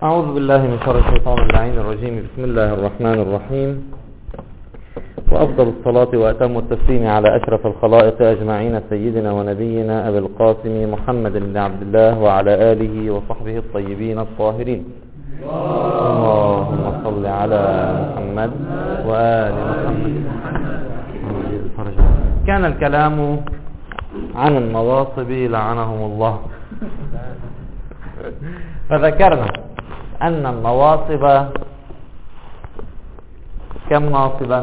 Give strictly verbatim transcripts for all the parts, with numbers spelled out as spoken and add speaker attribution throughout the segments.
Speaker 1: أعوذ بالله من شر الشيطان اللعين الرجيم. بسم الله الرحمن الرحيم، وأفضل الصلاة وأتم التسليم على أشرف الخلائق أجمعين سيدنا ونبينا أبي القاسم محمد بن عبد الله وعلى آله وصحبه الطيبين الطاهرين. اللهم صل على محمد وآل محمد. كان الكلام عن النواصب لعنهم الله، فذكرنا أن النواصب كم ناصبا؟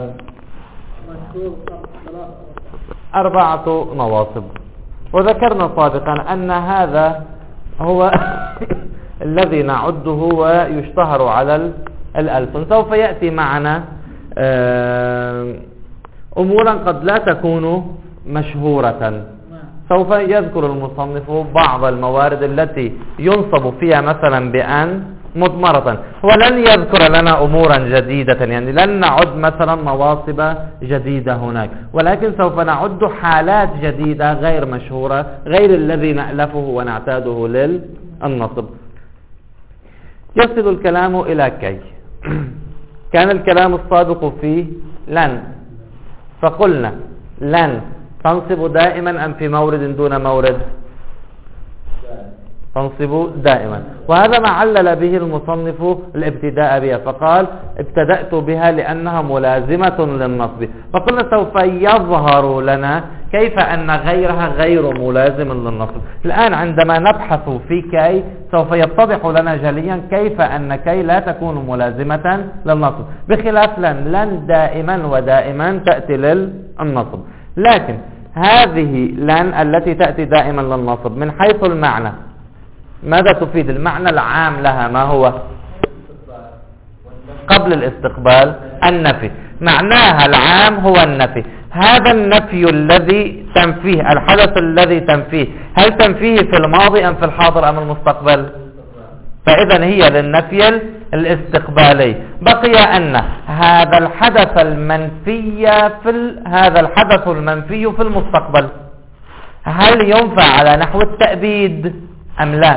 Speaker 1: أربعة نواصب. وذكرنا سابقا أن هذا هو الذي نعده ويشتهر على الألسن. سوف يأتي معنا أمورا قد لا تكون مشهورة. سوف يذكر المصنف بعض الموارد التي ينصب فيها مثلا بأن مضمرة، ولن يذكر لنا أمورا جديدة، يعني لن نعد مثلا نواصب جديدة هناك، ولكن سوف نعد حالات جديدة غير مشهورة، غير الذي نألفه ونعتاده للنصب. يصل الكلام إلى كي. كان الكلام السابق فيه لن، فقلنا لن تنصب دائما أم في مورد دون مورد؟ تنصب دائما، وهذا ما علل به المصنف الابتداء بها، فقال ابتدأت بها لأنها ملازمة للنصب. فقلنا سوف يظهر لنا كيف أن غيرها غير ملازم للنصب. الآن عندما نبحث في كي سوف يتضح لنا جليا كيف أن كي لا تكون ملازمة للنصب، بخلاف لن. لن دائما ودائما تأتي للنصب، لكن هذه لن التي تأتي دائما للنصب من حيث المعنى ماذا تفيد؟ المعنى العام لها ما هو؟ قبل الاستقبال النفي، معناها العام هو النفي. هذا النفي الذي تنفيه، الحدث الذي تنفيه، هل تنفيه في الماضي أم في الحاضر أم المستقبل؟ فإذا هي للنفي الاستقبالي. بقي أن هذا الحدث المنفي في ال... هذا الحدث المنفي في المستقبل هل ينفع على نحو التأبيد أم لا؟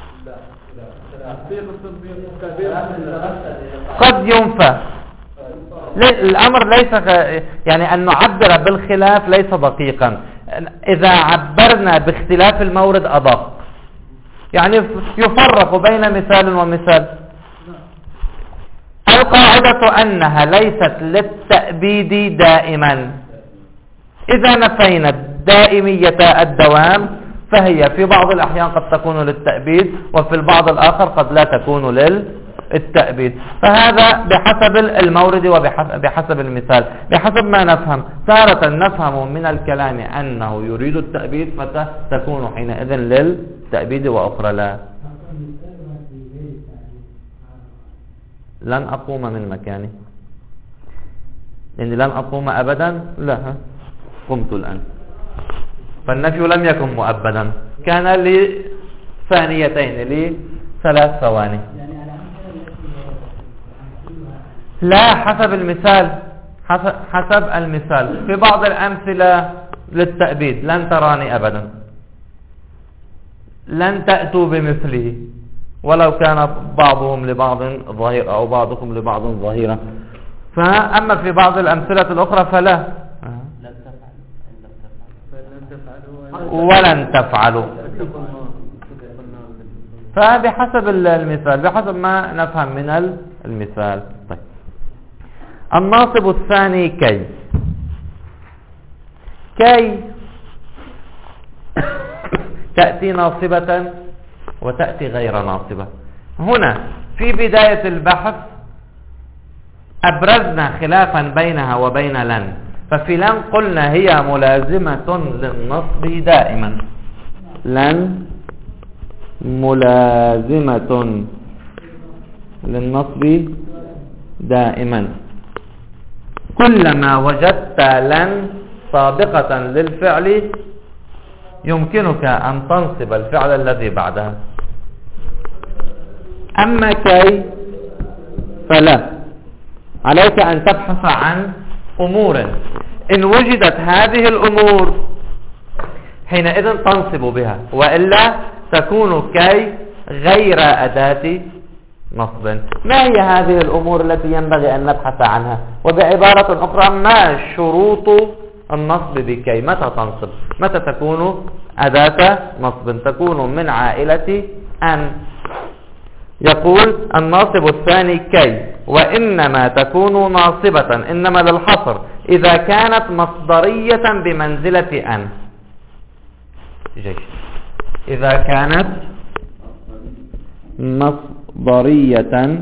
Speaker 1: قد ينفع. الأمر ليس يعني أن نعبر بالخلاف ليس دقيقا. إذا عبرنا باختلاف المورد أدق، يعني يفرق بين مثال ومثال. القاعدة أنها ليست للتأبيد دائما. إذا نفينا دائمية الدوام فهي في بعض الأحيان قد تكون للتأبيد، وفي البعض الآخر قد لا تكون للتأبيد. فهذا بحسب المورد وبحسب المثال، بحسب ما نفهم. تارة نفهم من الكلام أنه يريد التأبيد فتكون حينئذ للتأبيد، وأخرى لا. لن أقوم من مكاني، يعني لن أقوم أبدا، لا قمت الآن، فالنفي لم يكن مؤبدا، كان لثانيتين لثلاث ثواني. لا، حسب المثال، حسب المثال. في بعض الأمثلة للتأبيد لن تراني أبدا، لن تأتوا بمثله، ولو كان بعضهم لبعض ظهير أو بعضكم لبعض ظهيرا. فأما في بعض الأمثلة الأخرى فلا، ولن تفعلوا. فبحسب المثال، بحسب ما نفهم من المثال. طيب، الناصب الثاني كي. كي تأتي ناصبة وتأتي غير ناصبة. هنا في بداية البحث أبرزنا خلافا بينها وبين لن. ففي لن قلنا هي ملازمة للنصب دائما، لن ملازمة للنصب دائما. كلما وجدت لن سابقة للفعل يمكنك أن تنصب الفعل الذي بعدها. أما كي فلا، عليك أن تبحث عن أمور، إن وجدت هذه الأمور حينئذ تنصب بها، وإلا تكون كي غير أداة نصب. ما هي هذه الأمور التي ينبغي أن نبحث عنها؟ وبعبارة أخرى، ما شروط النصب بكي؟ متى تنصب؟ متى تكون أداة نصب؟ تكون من عائلة أن. يقول الناصب الثاني كي، وإنما تكون ناصبة، إنما للحصر، إذا كانت مصدرية بمنزلة أن. جيد. إذا كانت مصدرية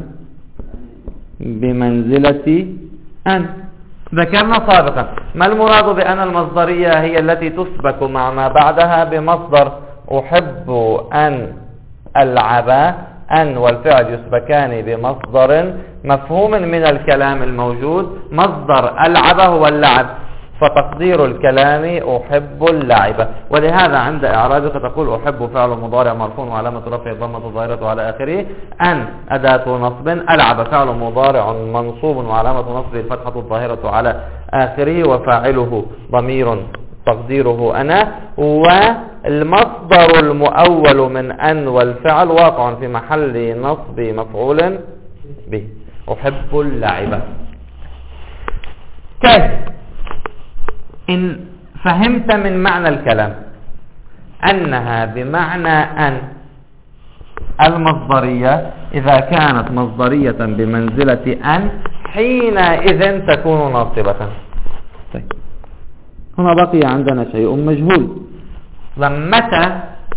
Speaker 1: بمنزلة أن. ذكرنا سابقا ما المراد بأن المصدرية هي التي تسبك مع ما بعدها بمصدر. أحب أن ألعب، أن والفعل يسبكان بمصدر مفهوم من الكلام الموجود. مصدر ألعب هو اللعب، فتقدير الكلام أحب اللعب. ولهذا عند إعرابك تقول أحب فعل مضارع مرفوع وعلامة رفعه الضمة الظاهرة على آخره. أن أداة نصب، ألعب فعل مضارع منصوب وعلامة نصبه الفتحة الظاهرة على آخره، وفاعله ضمير تقديره أنا. والمصدر المؤول من أن والفعل واقع في محل نصب مفعول به. أحب اللعب. كيف؟ إن فهمت من معنى الكلام أنها بمعنى أن المصدرية، إذا كانت مصدرية بمنزلة أن حينئذ تكون ناصبة. طيب، هنا بقي عندنا شيء مجهول. متى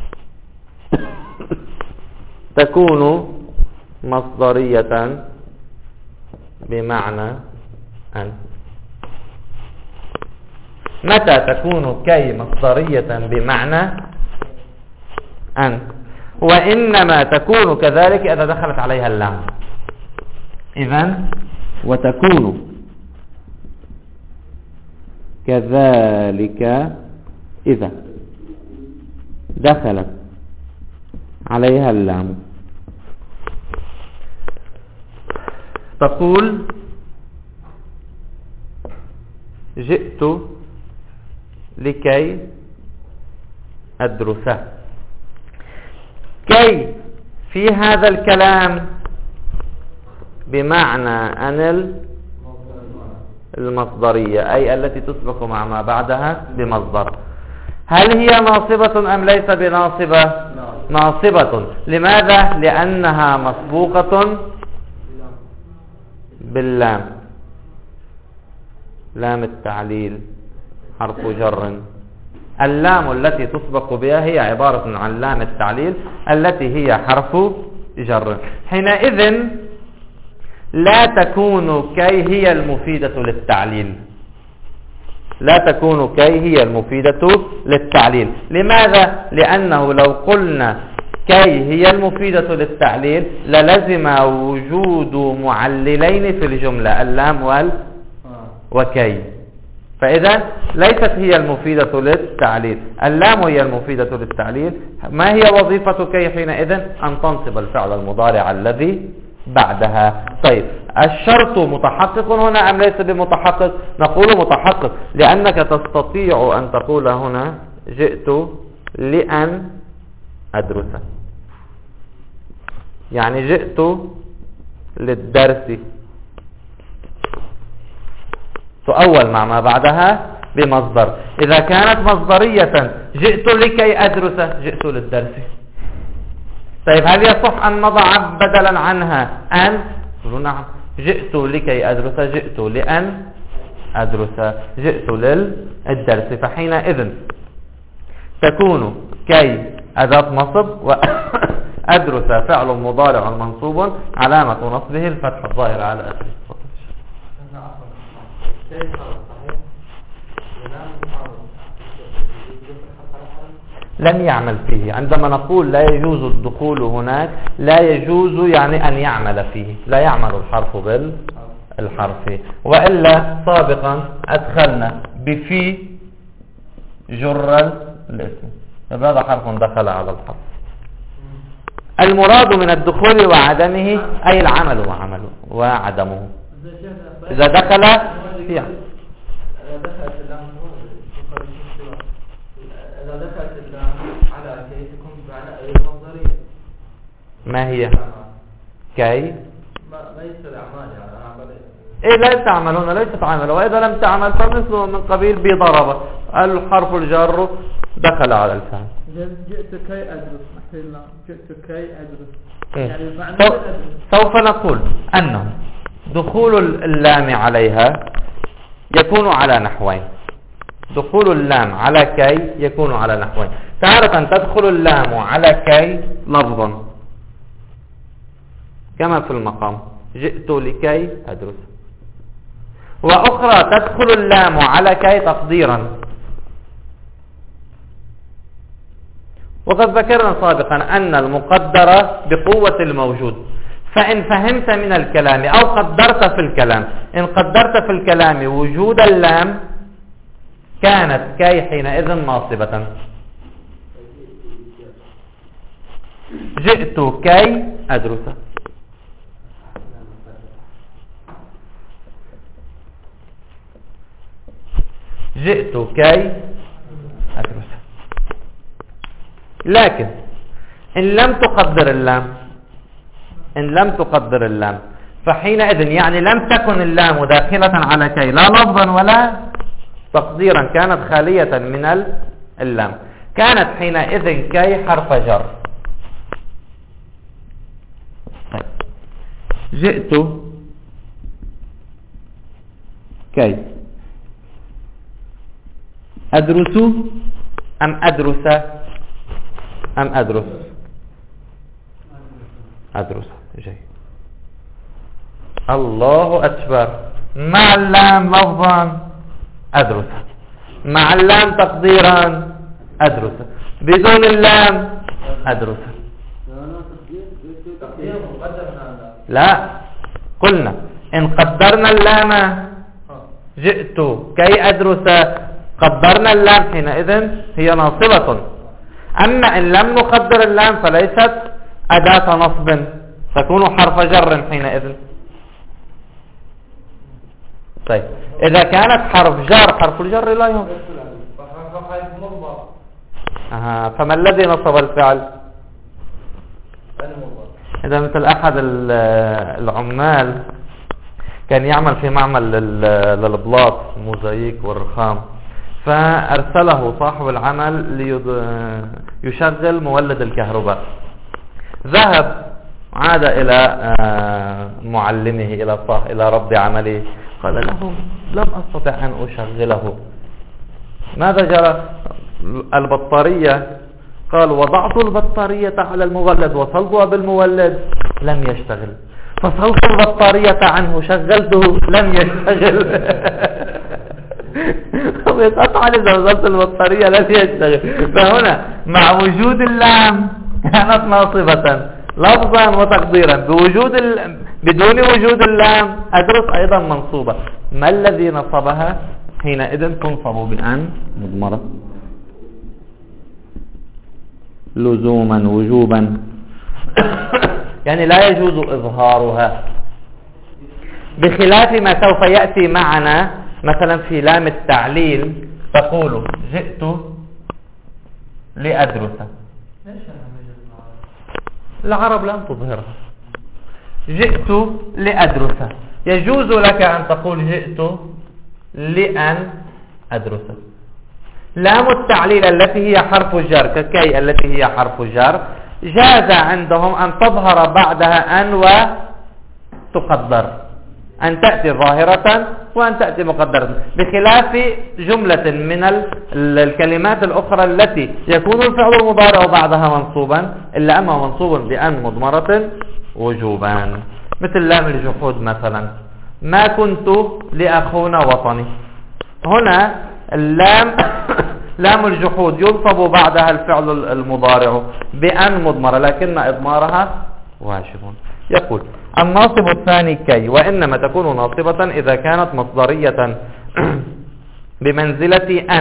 Speaker 1: تكون مصدرية بمعنى أن؟ متى تكون كي مصدرية بمعنى أن؟ وإنما تكون كذلك إذا دخلت عليها اللام. إذن وتكون كذلك إذا دخلت عليها اللام. تقول جئت لكي أدرس. كي في هذا الكلام بمعنى أن المصدرية، أي التي تسبق مع ما بعدها بمصدر. هل هي ناصبة أم ليس بناصبة؟ ناصبة. لماذا؟ لأنها مسبوقة باللام، لام التعليل حرف جر. اللام التي تسبق بها هي عبارة عن لام التعليل التي هي حرف جر. حينئذ لا تكون كي هي المفيدة للتعليل، لا تكون كي هي المفيدة للتعليل. لماذا؟ لأنه لو قلنا كي هي المفيدة للتعليل للزم وجود معللين في الجملة، اللام وال وكي. فإذا ليست هي المفيدة للتعليل، اللام هي المفيدة للتعليل. ما هي وظيفة كي حينئذ؟ أن تنصب الفعل المضارع الذي بعدها. طيب، الشرط متحقق هنا أم ليس بمتحقق؟ نقول متحقق، لأنك تستطيع أن تقول هنا جئت لأن أدرس، يعني جئت للدرس، تؤول مع ما بعدها بمصدر. إذا كانت مصدرية جئت لكي أدرس، جئت للدرس. طيب، هل يصح أن نضع بدلا عنها أن؟ قلوا نعم. جئت لكي أدرس، جئت لأن أدرس، جئت للدرس. فحينئذ تكون كي أداة نصب، وأدرس فعل مضارع منصوب علامة نصبه الفتح الظاهر على آخره. لن يعمل فيه. عندما نقول لا يجوز الدخول هناك، لا يجوز يعني أن يعمل فيه، لا يعمل الحرف بالحرف. وإلا سابقا أدخلنا بفي جر الاسم، هذا حرف دخل على الحرف. المراد من الدخول وعدمه أي العمل وعمله وعدمه. إذا دخل فيه ما هي؟ كي
Speaker 2: ليس الأعمال يعني عمل
Speaker 1: إيه لا تعمل هنا ليست عمل، وإذا لم تعمل فمثله من قبيل بضرب الحرف الجر دخل على الفعل.
Speaker 3: جئت كي أدرس مثلا جئت كي أدرس
Speaker 1: إيه؟
Speaker 3: يعني المعنى
Speaker 1: سوف, سوف نقول أنه دخول اللام عليها يكون على نحوين. دخول اللام على كي يكون على نحوين، تارة تدخل اللام على كي لفظا كما في المقام جئت لكي أدرس، وأخرى تدخل اللام على كي تقديرا. وقد ذكرنا سابقا أن المقدرة بقوة الموجود، فإن فهمت من الكلام أو قدرت في الكلام، إن قدرت في الكلام وجود اللام كانت كي حينئذ ناصبة. جئت كي أدرس، جئت كي أدرس. لكن إن لم تقدر اللام، إن لم تقدر اللام فحينئذ يعني لم تكن اللام داخلة على كي لا لفظا ولا تقديرا، كانت خالية من اللام، كانت حينئذ كي حرف جر. جئت كي أدرس أم أدرس أم أدرس أدرس جيد. الله أكبر. مع اللام لفظا أدرس، مع اللام تقديرا أدرس، بدون اللام أدرس. لا قلنا إن قدرنا اللام جئت كي أدرس، قدرنا اللام حينئذ هي ناصبة. أما إن لم نقدر اللام فليست أداة نصب، تكون حرف جر حينئذ. طيب إذا كانت حرف جر، حرف الجر لا ينصب. أها، فما الذي نصب الفعل؟ إذا مثل أحد العمال كان يعمل في معمل للبلاط موزايك والرخام، فأرسله صاحب العمل ليشغل مولد الكهرباء. ذهب عاد إلى معلمه إلى صاح إلى رب عمله، قال له لم أستطع أن أشغله. ماذا جرى؟ البطارية، قال وضعت البطارية على المولد وصلتها بالمولد لم يشتغل، فصلت البطارية عنه شغلته لم يشتغل. قطعا إذا وصلت البطارية لم يشتغل. فهنا مع وجود اللام كانت ناصبة لفظا وتقديرا، بوجود ال... بدون وجود اللام أدرس أيضا منصوبة. ما الذي نصبها؟ حينئذ تنصب بأن مضمرة لزوما وجوبا، يعني لا يجوز إظهارها، بخلاف ما سوف يأتي معنا مثلا في لام التعليل تقول جئت لأدرس. العرب لم تظهرها. جئت لأدرس، يجوز لك أن تقول جئت لأن أدرس. لام التعليل التي هي حرف جر ككي التي هي حرف جر جاز عندهم أن تظهر بعدها أن وتقدر، أن تأتي ظاهرة وأن تأتي مقدرة، بخلاف جملة من الكلمات الأخرى التي يكون الفعل المضارع بعدها منصوبا، إلا أما منصوب بأن مضمرة وجوبا، مثل لام الجحود مثلا، ما كنت لأخونا وطني. هنا اللام لام الجحود ينصب بعدها الفعل المضارع بأن مضمرة، لكن إضمارها واجب. يقول الناصب الثاني كي، وإنما تكون ناصبة إذا كانت مصدرية بمنزلة أن،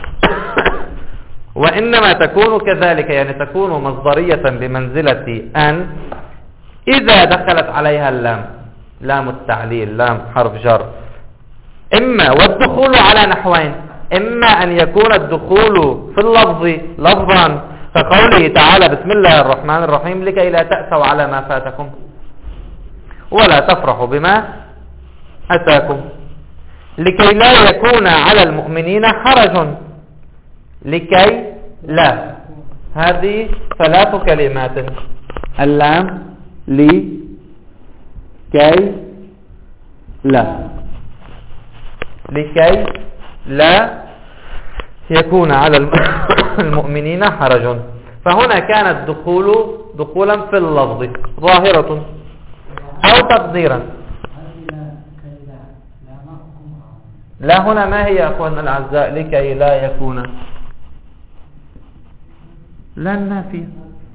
Speaker 1: وإنما تكون كذلك يعني تكون مصدرية بمنزلة أن إذا دخلت عليها اللام، لام التعليل، لام حرف جر. إما والدخول على نحوين، إما أن يكون الدخول في اللفظ لفظا كقوله تعالى بسم الله الرحمن الرحيم لكي لا تأسوا على ما فاتكم، ولا تفرحوا بما أتاكم لكي لا يكون على المؤمنين حرج. لكي لا، هذه ثلاث كلمات. اللام لكي لا، لكي لا يكون على المؤمنين حرج. فهنا كان الدخول دخولا في اللفظ ظاهرة أو تقديرا. لا هنا ما هي يا أخواننا الأعزاء؟ لكي لا يكون لا النافية.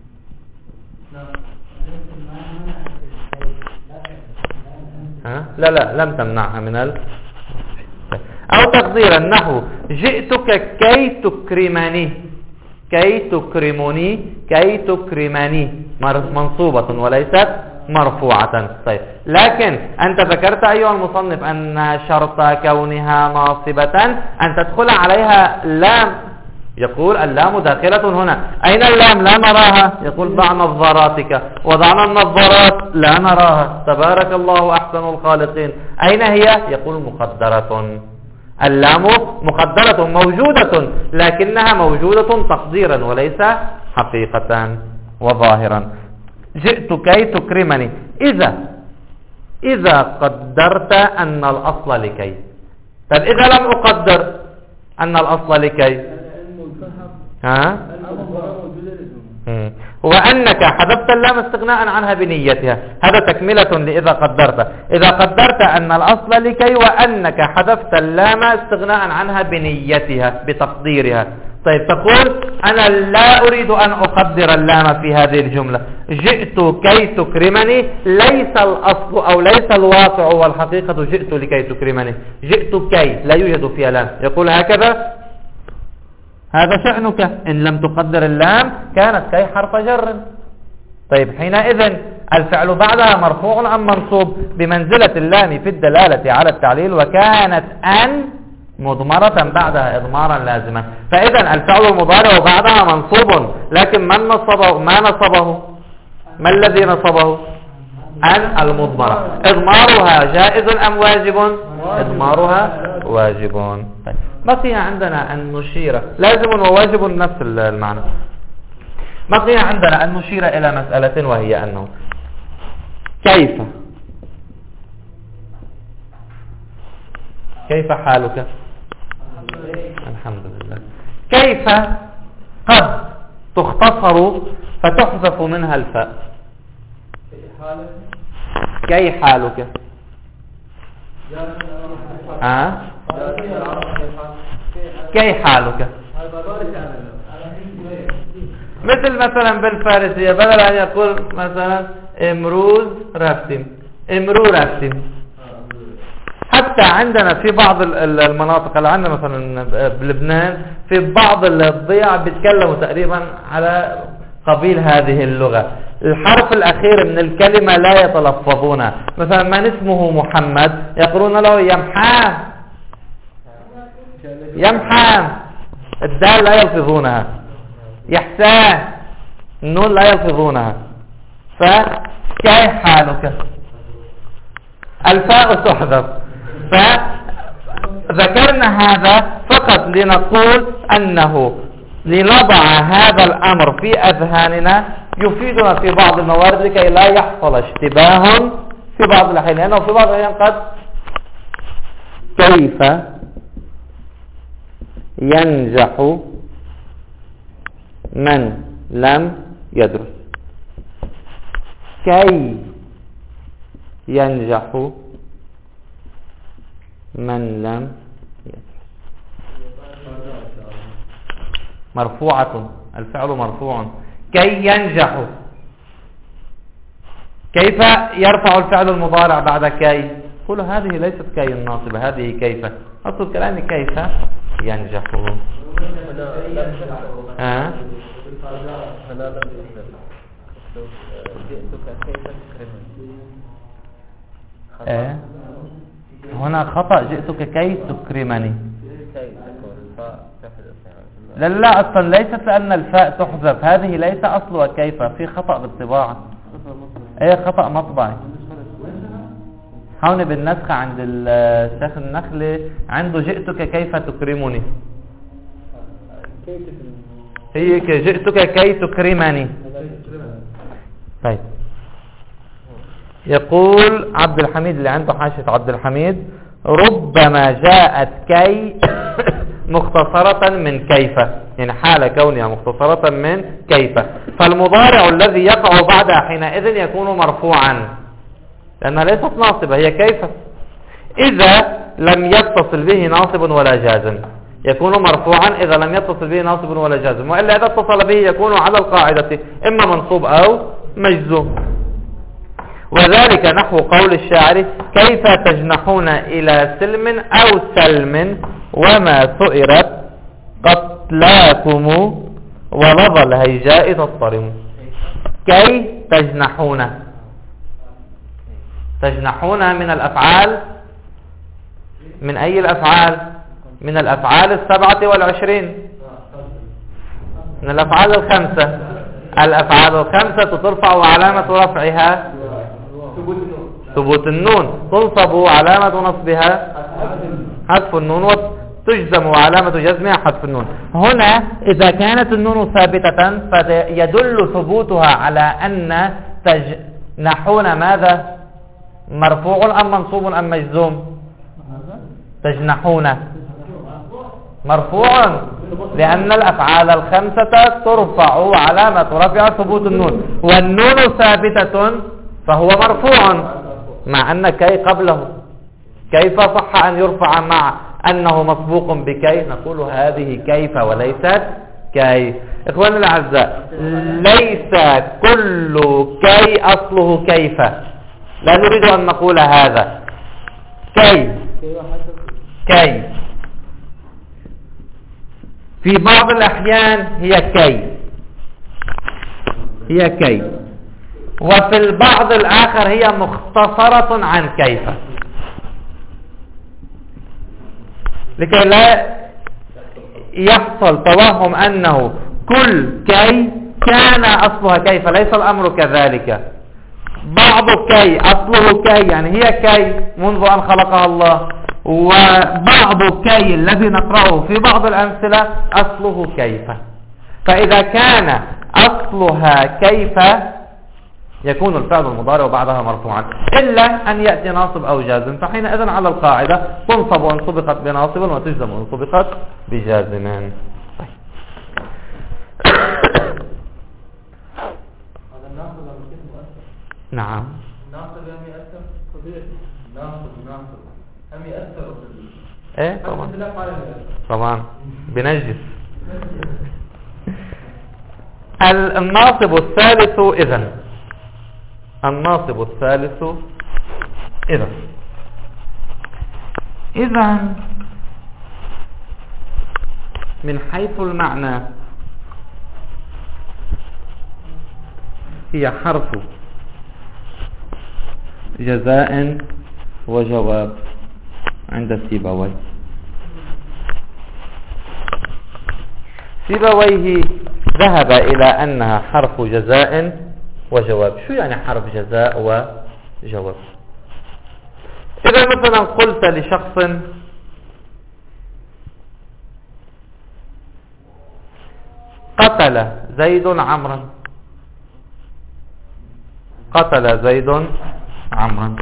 Speaker 1: ها؟ لا لا لم تمنعها من ال أو تقديرا نحو جئتك كي تكرمني، كي تكرمني، كي تكرمني منصوبة وليست مرفوعة. طيب لكن أنت ذكرت أيها المصنف أن شرط كونها ناصبة أن تدخل عليها لام. يقول اللام داخلة هنا. أين اللام؟ لا نراها. يقول ضع نظاراتك. وضعنا النظارات لا نراها. تبارك الله أحسن الخالقين. أين هي؟ يقول مقدرة. اللام مقدرة موجودة لكنها موجودة تقديرا وليس حقيقة وظاهرا. جئت كي تكرمني. إذا إذا قدرت أن الأصل لكي. طيب إذا لم أقدر أن الأصل لكي، ها؟ وأنك حذفت اللام استغناء عنها بنيتها. هذا تكملة لإذا قدرت. إذا قدرت أن الأصل لكي وأنك حذفت اللام استغناء عنها بنيتها بتقديرها. طيب تقول أنا لا أريد أن أقدر اللام في هذه الجملة. جئت كي تكرمني ليس الأصل أو ليس الواقع والحقيقة جئت لكي تكرمني. جئت كي لا يوجد فيها لام. يقول هكذا هذا شأنك. إن لم تقدر اللام كانت كي حرف جر. طيب حينئذ الفعل بعدها مرفوع أم منصوب؟ بمنزلة اللام في الدلالة على التعليل، وكانت أن مضمرة بعدها إضمارا لازما. فإذا الفعل المضارع بعدها منصوب، لكن من نصبه؟ ما نصبه؟ ما الذي نصبه؟ أن المضمرة. إضمارها جائز أم واجب؟ إضمارها واجب. طيب بقي عندنا أن نشير، لازم وواجب نفس المعنى. بقي عندنا أن نشير إلى مسألة، وهي أنه كيف كيف حالك؟ الحمد لله. كيف قد تختصر فتحذف منها الفاء. كي حالك؟ ها؟ كي حالك؟ مثل مثلا بالفارسية بدل أن يقول مثلا امروز رفتم، امرو رفتم. حتى عندنا في بعض المناطق اللي عندنا مثلا بلبنان في بعض الضياع بيتكلموا تقريبا على قبيل هذه اللغة. الحرف الأخير من الكلمة لا يتلفظونها. مثلا من اسمه محمد يقولون له يمحام، يمحام. الدال لا يلفظونها. يحسان، النون لا يلفظونها. فكيف حالك؟ الفاء تحذف. فذكرنا هذا فقط لنقول أنه لنضع هذا الأمر في أذهاننا يفيدنا في بعض الموارد لكي لا يحصل اشتباه في بعض الأحيان، لأنه في بعض الأحيان قد كيف ينجح من لم يدرس. كي ينجح من لم يدرس. مرفوعة، الفعل مرفوع. كي ينجح. كيف يرفع الفعل المضارع بعد كي؟ قل هذه ليست كي الناصبة، هذه كيف. أصل الكلام كيف ينجح. ها؟ أه؟ هنا خطأ. جئتك كي تكرمني. لا لا أصلا ليست لأن الفاء تحذف. هذه ليس أصلها كيف، في خطأ بالطباعة. أي خطأ مطبعي. هون بالنسخة عند الشيخ النخلي عنده جئتك كيف تكرمني، هي جئتك كي تكرمني. طيب يقول عبد الحميد اللي عنده حاشية عبد الحميد ربما جاءت كي مختصرة من كيف، يعني حال كونها مختصرة من كيف، فالمضارع الذي يقع بعدها حينئذ يكون مرفوعا لأنها ليست ناصبة، هي كيف. إذا لم يتصل به ناصب ولا جازم يكون مرفوعا إذا لم يتصل به ناصب ولا جازم، وإلا إذا اتصل به يكون على القاعدة إما منصوب أو مجزوم. وذلك نحو قول الشاعر كيف تجنحون إلى سلم أو سلم وما سئرت قتلاكم ولظى الهيجاء تضطرم. كي تجنحون، تجنحون من الأفعال، من أي الأفعال؟ من الأفعال السبعة والعشرين، من الأفعال الخمسة. الأفعال الخمسة ترفع وعلامة رفعها ثبوت النون، تنصب وعلامة نصبها حذف النون، وتجزم وعلامة جزمها حذف النون. هنا إذا كانت النون ثابتة فيدل ثبوتها على أن تجنحون ماذا؟ مرفوع أم منصوب أم مجزوم؟ تجنحون مرفوع لأن الأفعال الخمسة ترفع وعلامة رفعها ثبوت النون، والنون ثابتة فهو مرفوع مع أن كي قبله. كيف صح أن يرفع مع أنه مسبوق بكي؟ نقول هذه كيف وليست كي. إخواني الأعزاء ليس كل كي أصله كيف، لا نريد أن نقول هذا. كي كي في بعض الأحيان هي كي هي كي وفي البعض الآخر هي مختصرة عن كيف، لكي لا يحصل توهم أنه كل كي كان أصلها كيف. ليس الأمر كذلك. بعض كي أصله كي يعني هي كي منذ أن خلقها الله، وبعض كي الذي نقرأه في بعض الأمثلة أصله كيف. فإذا كان أصلها كيف يكون الفعل المضارع بعدها مرفوعا إلا أن يأتي ناصب أو جازم، فحينئذ على القاعدة تنصب وإن سبقت بناصب وتجزم وإن سبقت بجازم. نعم
Speaker 2: ناصب هم يأثر طبيعي، ناصب ناصب هم يأثر
Speaker 1: ايه طبعا طبعا بنجس. الناصب الثالث إذن الناصب الثالث إذن إذن من حيث المعنى هي حرف جزاء وجواب عند سيبويه. سيبويه ذهب إلى أنها حرف جزاء وجواب. شو يعني حرف جزاء وجواب؟ إذا مثلا قلت لشخص قتل زيد عمرا، قتل زيد عمرا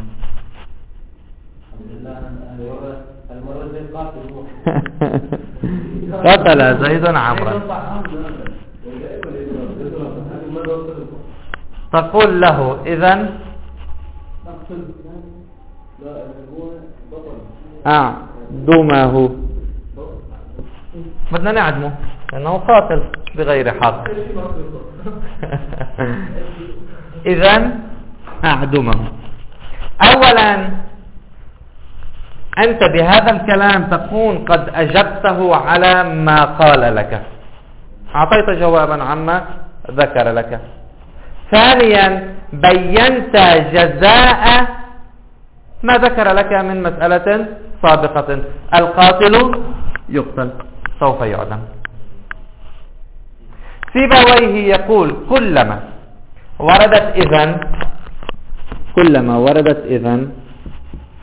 Speaker 1: قتل زيد عمرا، تقول له إذن أعدمه، بدنا نعدمه لأنه قاتل بغير حق. إذن أعدمه. أولا أنت بهذا الكلام تكون قد أجبته على ما قال لك، أعطيت جوابا عما ذكر لك. ثانيا بينت جزاء ما ذكر لك من مسألة سابقة، القاتل يقتل سوف يعدم. سيبويه يقول كلما وردت إذن كلما وردت إذن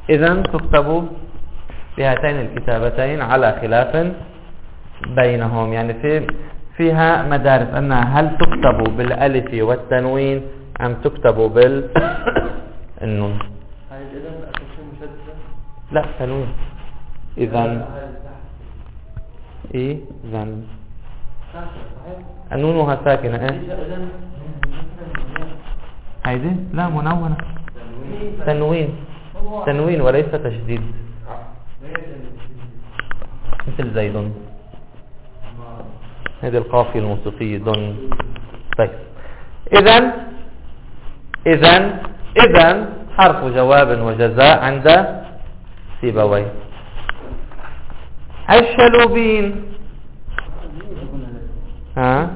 Speaker 1: إذن تكتب بهاتين الكتابتين على خلاف بينهم، يعني في فيها مدارس أنها هل تكتب بالألف والتنوين أم تكتب بالنون.
Speaker 2: هاي إذن أكثر مشددة؟
Speaker 1: لا تنوين. إذن إيه إذن نونها ساكنة. إيه هيدي لا منونة، تنوين تنوين وليس تشديد، مثل زيد. هذه القافية الموسيقية دون. طيب إذن إذن إذن حرف جواب وجزاء عند سيبويه. الشلوبين ها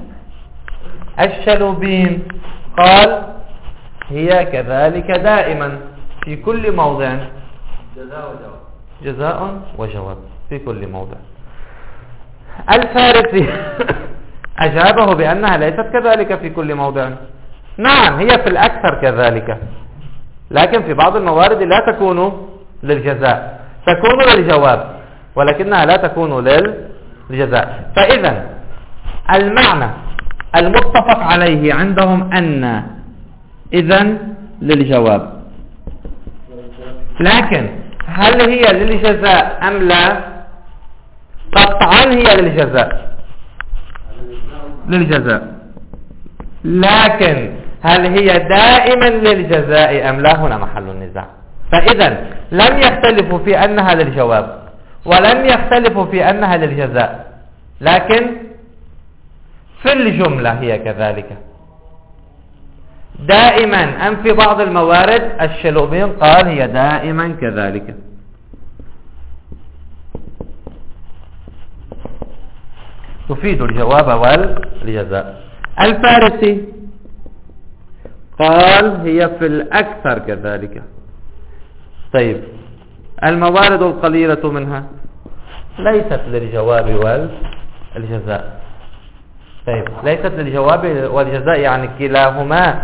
Speaker 1: الشلوبين قال هي كذلك دائما في كل موضع،
Speaker 2: جزاء وجواب
Speaker 1: جزاء وجواب في كل موضع. الفارسي أجابه بأنها ليست كذلك في كل موضع. نعم هي في الأكثر كذلك، لكن في بعض الموارد لا تكون للجزاء، تكون للجواب، ولكنها لا تكون للجزاء. فإذا المعنى المتفق عليه عندهم أن إذن للجواب، لكن هل هي للجزاء أم لا؟ قطعا هي للجزاء للجزاء، لكن هل هي دائما للجزاء أم لا؟ هنا محل النزاع. فإذا لم يختلفوا في أنها للجواب ولم يختلفوا في أنها للجزاء، لكن في الجملة هي كذلك دائما أم في بعض الموارد. الشلوبين قال هي دائما كذلك. تفيد الجواب والجزاء. الفارسي قال هي في الأكثر كذلك. طيب الموارد القليلة منها ليست للجواب والجزاء. طيب ليست للجواب والجزاء يعني كلاهما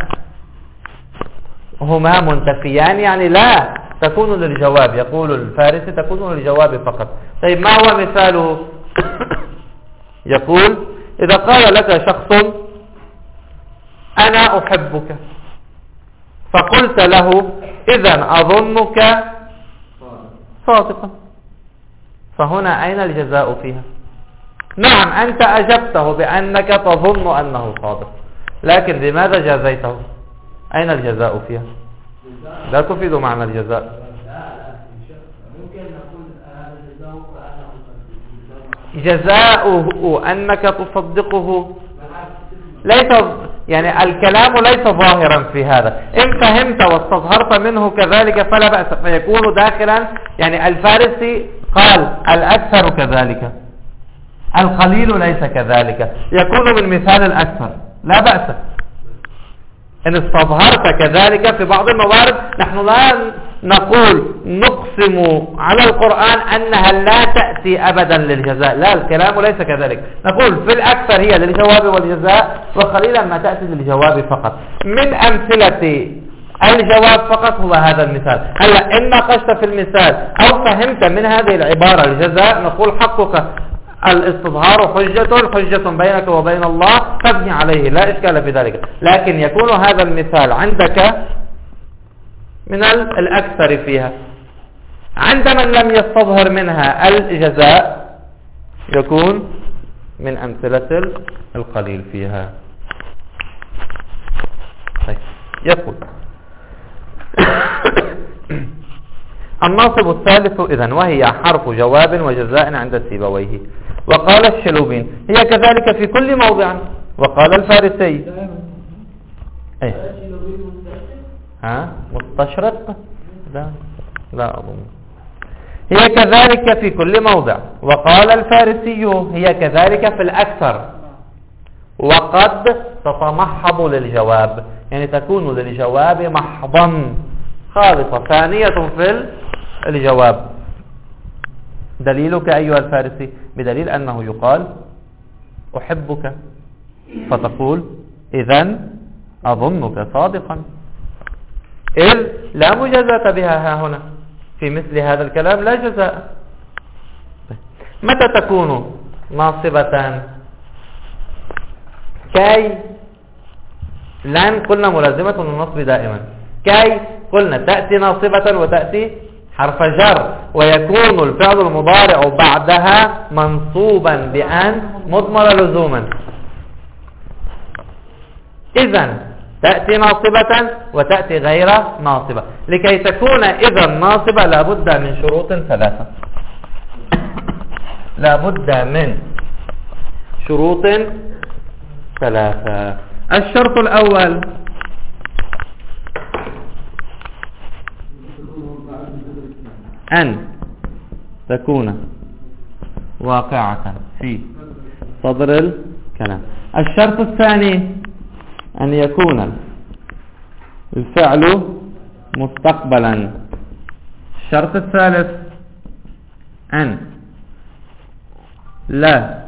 Speaker 1: هما منتفيان، يعني لا تكون للجواب. يقول الفارسي تكون للجواب فقط. طيب ما هو مثاله؟ يقول إذا قال لك شخص أنا أحبك، فقلت له إذن أظنك صادقا، فهنا أين الجزاء فيها؟ نعم أنت أجبته بأنك تظن أنه صادق، لكن لماذا جازيته؟ أين الجزاء فيها؟ لا تفيد معنى الجزاء. جزاؤه أنك تصدقه ليس، يعني الكلام ليس ظاهرا في هذا. إن فهمت واستظهرت منه كذلك فلا بأس، فيكون داخلا. يعني الفارسي قال الأكثر كذلك، القليل ليس كذلك، يكون من مثال الأكثر لا بأس إن استظهرت كذلك في بعض الموارد. نحن لا نقول نقسم على القرآن أنها لا تأتي أبدا للجزاء، لا الكلام ليس كذلك. نقول في الأكثر هي للجواب والجزاء، وقليلا ما تأتي للجواب فقط. من أمثلة الجواب فقط هو هذا المثال. هلا إن ناقشت في المثال أو فهمت من هذه العبارة الجزاء، نقول حقك الاستظهار حجة حجة بينك وبين الله، تبني عليه لا إشكال في ذلك. لكن يكون هذا المثال عندك من الأكثر فيها. عند من لم يستظهر منها الجزاء يكون من أمثلة القليل فيها. طيب. يقول الناصب الثالث إذن وهي حرف جواب وجزاء عند سيبويه. وقال الشلوبين هي كذلك في كل موضع. وقال الفارسي ايه ها مستشرق لا لا أظن هي كذلك في كل موضع. وقال الفارسي هي كذلك في الأكثر، وقد تتمحض للجواب، يعني تكون للجواب محضا خالصة ثانية في الجواب. دليلك أيها الفارسي بدليل أنه يقال أحبك، فتقول إذن أظنك صادقا، إذ لا مجازة بها ها هنا، في مثل هذا الكلام لا جزاء. متى تكون ناصبة؟ كي لن قلنا ملازمة النصب دائما، كي قلنا تأتي ناصبة وتأتي حرف جر، ويكون الفعل المضارع بعدها منصوبا بأن مضمر لزوما. إذن تأتي ناصبة وتأتي غير ناصبة. لكي تكون إذن ناصبة لابد من شروط ثلاثة لابد من شروط ثلاثة. الشرط الأول أن تكون واقعة في صدر الكلام. الشرط الثاني أن يكون الفعل مستقبلا. الشرط الثالث أن لا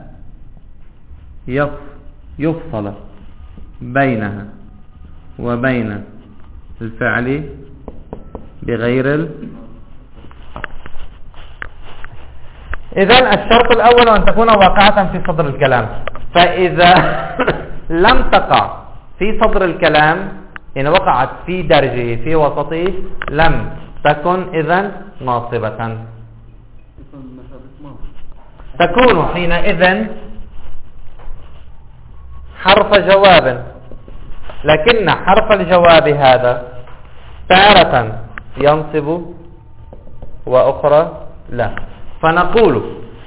Speaker 1: يفصل بينها وبين الفعل بغير ال... إذن الشرط الأول أن تكون واقعة في صدر الكلام. فإذا لم تقع في صدر الكلام، إن وقعت في درجه في وسطه، لم تكن إذن ناصبة. تكون حينئذ حرف جواب، لكن حرف الجواب هذا تارة ينصب وأخرى لا. فنقول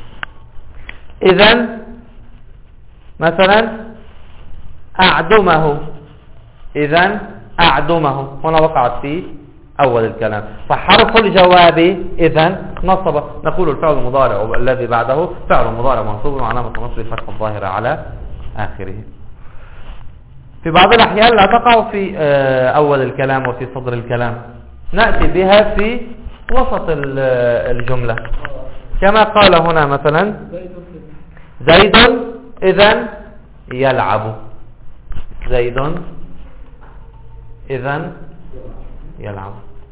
Speaker 1: إذن مثلا أعدمه، إذن أعدمه هنا وقعت في أول الكلام، فحرف الجواب إذن نصب. نقول الفعل المضارع الذي بعده فعل مضارع منصوب وعلامة نصبه الفتحة الظاهرة على آخره. في بعض الأحيان لا تقع في أول الكلام وفي صدر الكلام، نأتي بها في وسط الجملة، كما قال هنا مثلا زيد إذن يلعب، زيد إذن يلعب.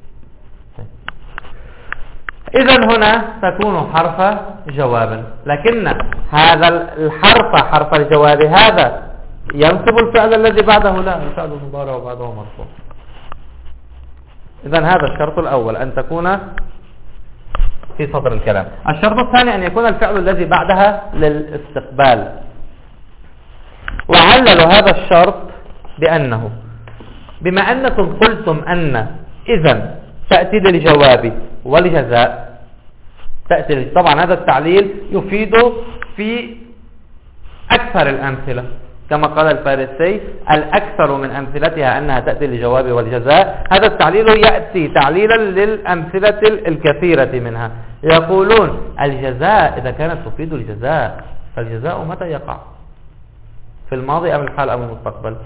Speaker 1: إذن هنا تكون حرف جواب، لكن هذا الحرف حرف الجواب هذا ينصب الفعل الذي بعده لا، الفعل المضارع وبعده مرفوع. إذن هذا الشرط الأول أن تكون في صدر الكلام. الشرط الثاني أن يكون الفعل الذي بعدها للاستقبال. وعللوا هذا الشرط بأنه بما أنكم قلتم أن إذن تأتي للجواب والجزاء، تأتي طبعا هذا التعليل يفيد في أكثر الأمثلة، كما قال الفارسي الأكثر من أمثلتها أنها تأتي للجواب والجزاء. هذا التعليل يأتي تعليلا للأمثلة الكثيرة منها. يقولون الجزاء إذا كانت تفيد الجزاء، فالجزاء متى يقع؟ في الماضي أم الحال أم المستقبل؟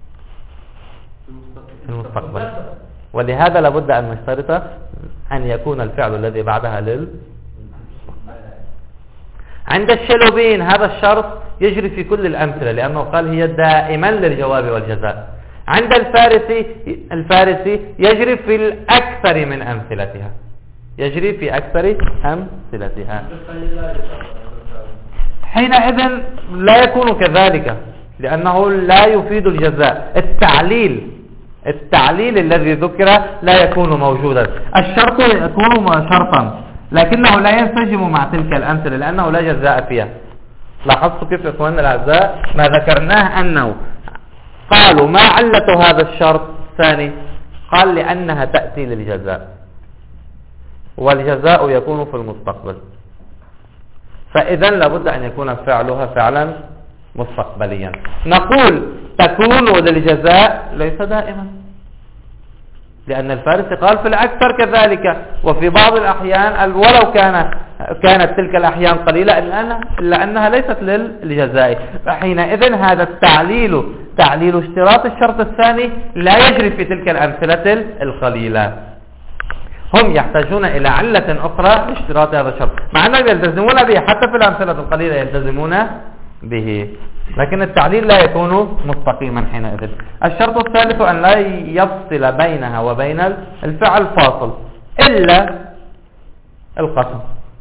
Speaker 1: في المستقبل. ولهذا لابد أن نشترط أن يكون الفعل الذي بعدها لل عند الشلوبين هذا الشرط يجري في كل الأمثلة، لأنه قال هي دائما للجواب والجزاء. عند الفارسي الفارسي يجري في الأكثر من أمثلتها، يجري في أكثر أمثلتها. حينئذ لا يكون كذلك، لأنه لا يفيد الجزاء. التعليل التعليل الذي ذكر لا يكون موجودا. الشرط يكون شرطا لكنه لا ينسجم مع تلك الأمثلة لأنه لا جزاء فيها. لاحظتوا كيف إخواننا الأعزاء ما ذكرناه أنه قالوا ما علة هذا الشرط الثاني؟ قال لأنها تأتي للجزاء، والجزاء يكون في المستقبل، فإذا لابد أن يكون فعلها فعلا مستقبليا. نقول تكون للجزاء ليس دائما، لأن الفارس قال في الأكثر كذلك، وفي بعض الأحيان ولو كان كانت تلك الأحيان قليلة إلا أنها ليست للجزاء. فحينئذ هذا التعليل تعليل اشتراط الشرط الثاني لا يجري في تلك الأمثلة القليلة. هم يحتاجون إلى علة أخرى لاشتراط هذا الشرط، مع أنهم يلتزمون به حتى في الأمثلة القليلة يلتزمون به، لكن التعليل لا يكون مستقيما حينئذ. الشرط الثالث أن لا يفصل بينها وبين الفعل فاصل، إلا القسم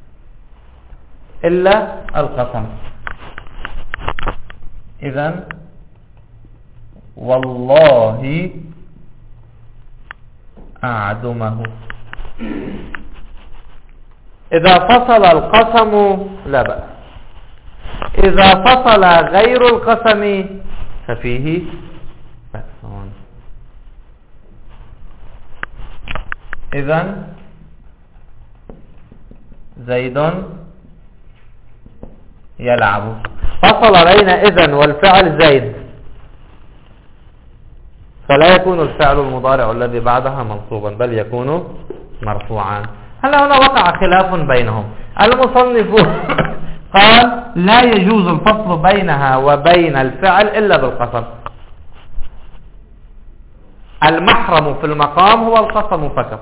Speaker 1: إلا القسم. إذن والله أعدمه. إذا فصل القسم لا بأس، إذا فصل غير القسم ففيه بأس. إذن زيد يلعب، فصل بين إذن والفعل زيد، فلا يكون الفعل المضارع الذي بعدها منصوبا بل يكون مرفوعا. هلا هنا وقع خلاف بينهم. المصنف قال لا يجوز الفصل بينها وبين الفعل إلا بالقسم. المحرم في المقام هو القسم فقط.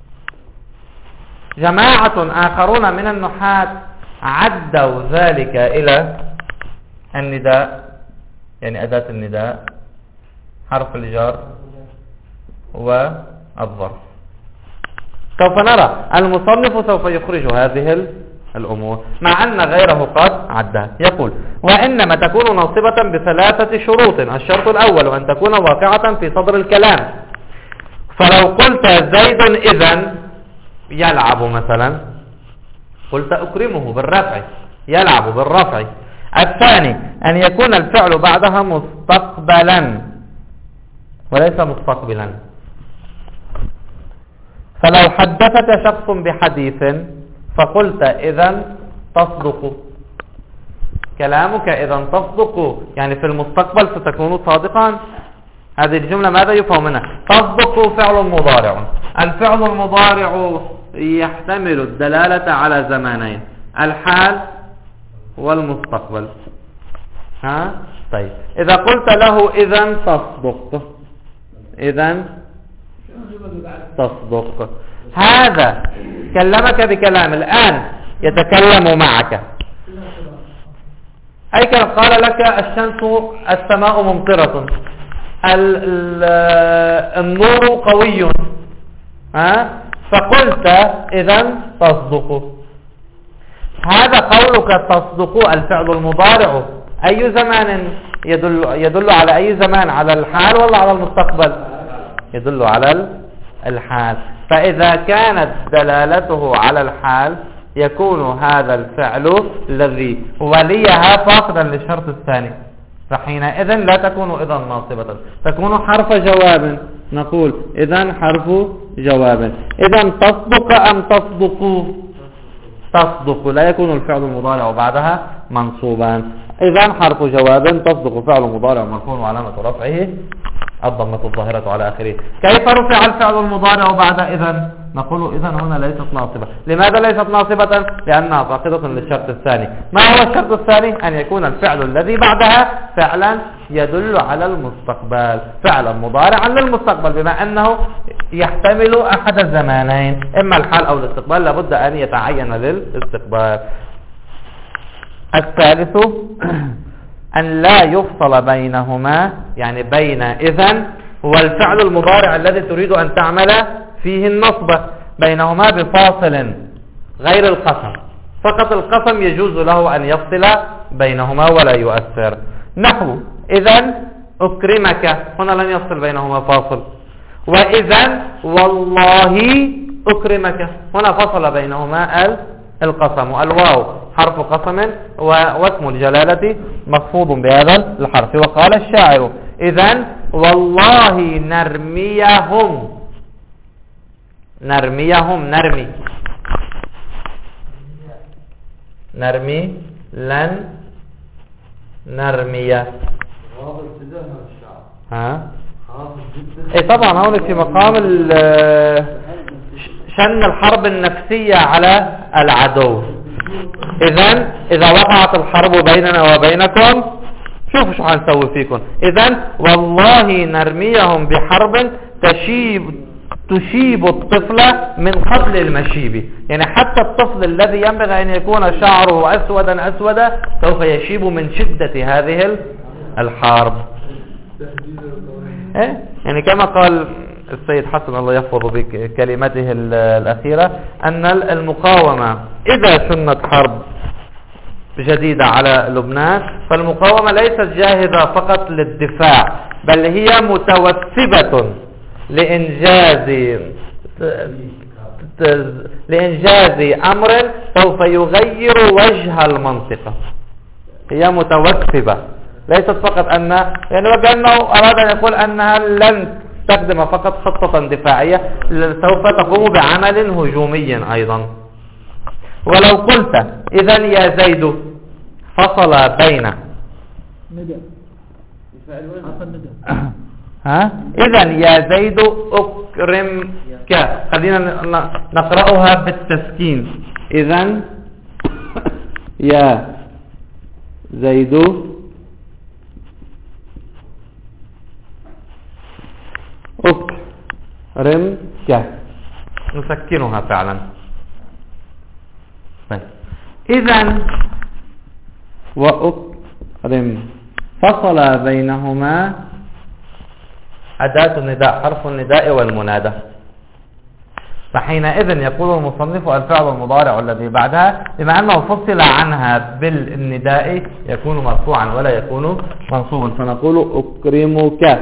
Speaker 1: جماعة آخرون من النحاة عدوا ذلك إلى النداء، يعني أداة النداء، حرف الجر والظرف. سوف نرى المصنف سوف يخرج هذه الأمور مع أن غيره قد عدها. يقول وإنما تكون ناصبة بثلاثة شروط. الشرط الأول أن تكون واقعة في صدر الكلام، فلو قلت زيد إذن يلعب مثلا قلت أكرمه بالرفع، يلعب بالرفع. الثاني أن يكون الفعل بعدها مستقبلا وليس مستقبلا. فلو حدثك شخص بحديث فقلت إذن تصدق، كلامك إذن تصدق، يعني في المستقبل ستكون صادقا. هذه الجملة ماذا يفهم منها؟ تصدق فعل مضارع. الفعل المضارع يحتمل الدلالة على زمانين، الحال والمستقبل. ها؟ طيب إذا قلت له إذن تصدق، إذن تصدق، هذا كلمك بكلام، الآن يتكلم معك. أي كان قال لك الشمس السماء ممطرة، النور قوي، ها؟ فقلت إذن تصدق. هذا قولك تصدق الفعل المضارع أي زمان يدل, يدل على أي زمان؟ على الحال ولا على المستقبل؟ يدل على الحال. فإذا كانت دلالته على الحال يكون هذا الفعل الذي وليها فاقدا للشرط الثاني، فحينئذ لا تكون إذن ناصبة، تكون حرف جواب. نقول إذن حرف جواب. إذن تصدق أم تصدق؟ تصدق، لا يكون الفعل المضارع بعدها منصوبا. إذن حرف جواب تصدق فعل مضارع مرفوع وعلامة رفعه الضمة الظاهرة على آخره. كيف رفع الفعل المضارع بعد إذن؟ نقول إذن هنا ليست ناصبة. لماذا ليست ناصبة؟ لأنها فاقدة للشرط الثاني. ما هو الشرط الثاني؟ أن يكون الفعل الذي بعدها فعلا يدل على المستقبل، فعلا مضارعا للمستقبل، بما أنه يحتمل أحد الزمانين، إما الحال أو الاستقبال، لابد أن يتعين للاستقبال. الثالث أن لا يفصل بينهما، يعني بين إذن والفعل المضارع الذي تريد أن تعمل فيه النصب، بينهما بفاصل غير القسم. فقط القسم يجوز له أن يفصل بينهما ولا يؤثر. نحو إذن أكرمك، هنا لن يفصل بينهما فاصل. وإذن والله أكرمك، هنا فصل بينهما القسم. الواو حرف قسم واسم الجلالة مخفوض بهذا الحرف. وقال الشاعر إذن والله نرميهم، نرميهم نرمي نرمي لن نرمي. ها اي طبعا هون في مقام شن الحرب النفسية على العدو. إذن إذا وقعت الحرب بيننا وبينكم شوفوا شو حنسوي فيكم. إذن والله نرميهم بحرب تشيب تشيب الطفل من قبل المشيب، يعني حتى الطفل الذي ينبغي أن يكون شعره أسودا أسودا سوف يشيب من شدة هذه الحرب. إيه؟ يعني كما قال السيد حسن الله يحفظ بكلمته الأخيرة أن المقاومة إذا شنت حرب جديدة على لبنان فالمقاومة ليست جاهزة فقط للدفاع، بل هي متوثبة لإنجاز لإنجاز أمر سوف يغير وجه المنطقة. هي متوثبة، ليست فقط أن يعني وكأنه أراد أن يقول أنها لن تستخدم فقط خطة دفاعية، سوف تقوم بعمل هجومي أيضا. ولو قلت إذن يا زيد فصل بين
Speaker 3: ندى
Speaker 1: ها إذن يا زيد أكرمك، خلينا نقرأها بالتسكين. إذن يا زيد أكرمك، نسكنها فعلا. إذن وأكرم فصل بينهما أداة النداء، حرف النداء والمنادى. فحينئذ يقول المصنف الفعل المضارع الذي بعدها بما أنه فصل عنها بالنداء يكون مرفوعا ولا يكون منصوبا، فنقول أكرمك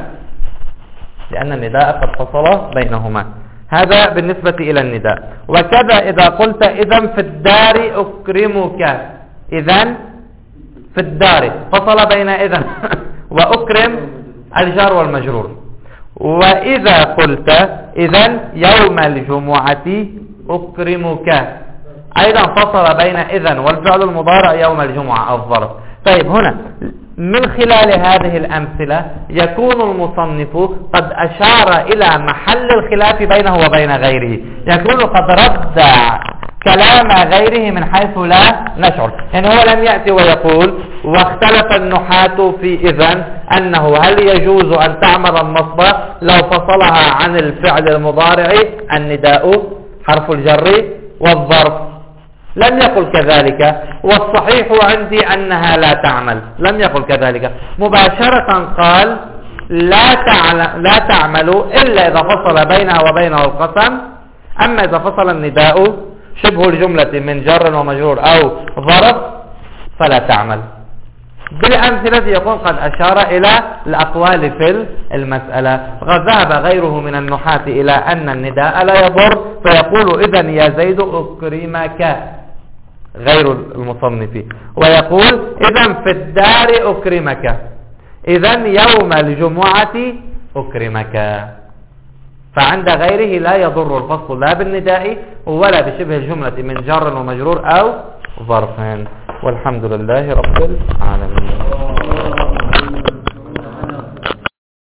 Speaker 1: لأن النداء قد فصل بينهما. هذا بالنسبة إلى النداء. وكذا إذا قلت إذن في الدار أكرمك، إذن في الدار فصل بين إذن وأكرم الجار والمجرور. وإذا قلت إذن يوم الجمعة أكرمك أيضا فصل بين إذن والفعل المضارع يوم الجمعة الظرف. طيب هنا من خلال هذه الأمثلة يكون المصنف قد أشار إلى محل الخلاف بينه وبين غيره، يكون قد رد كلام غيره من حيث لا نشعر. يعني هو لم يأتي ويقول واختلف النحاة في إذن أنه هل يجوز أن تعمل النصب لو فصلها عن الفعل المضارع النداء حرف الجر والظرف، لم يقل كذلك، والصحيح عندي أنها لا تعمل. لم يقل كذلك، مباشرة قال لا تعمل, لا تعمل إلا إذا فصل بينها وبينه القسم. أما إذا فصل النداء شبه الجملة من جر ومجرور أو ظرف فلا تعمل. بالأمثلة يكون قد أشار إلى الأقوال في المسألة. قد ذهب غيره من النحاة إلى أن النداء لا يضر، فيقول إذن يا زيد أكرمك غير المصنف، ويقول إذن في الدار أكرمك، إذن يوم الجمعة أكرمك. فعند غيره لا يضر الفصل لا بالنداء ولا بشبه الجملة من جر ومجرور أو ظرف. والحمد لله رب العالمين.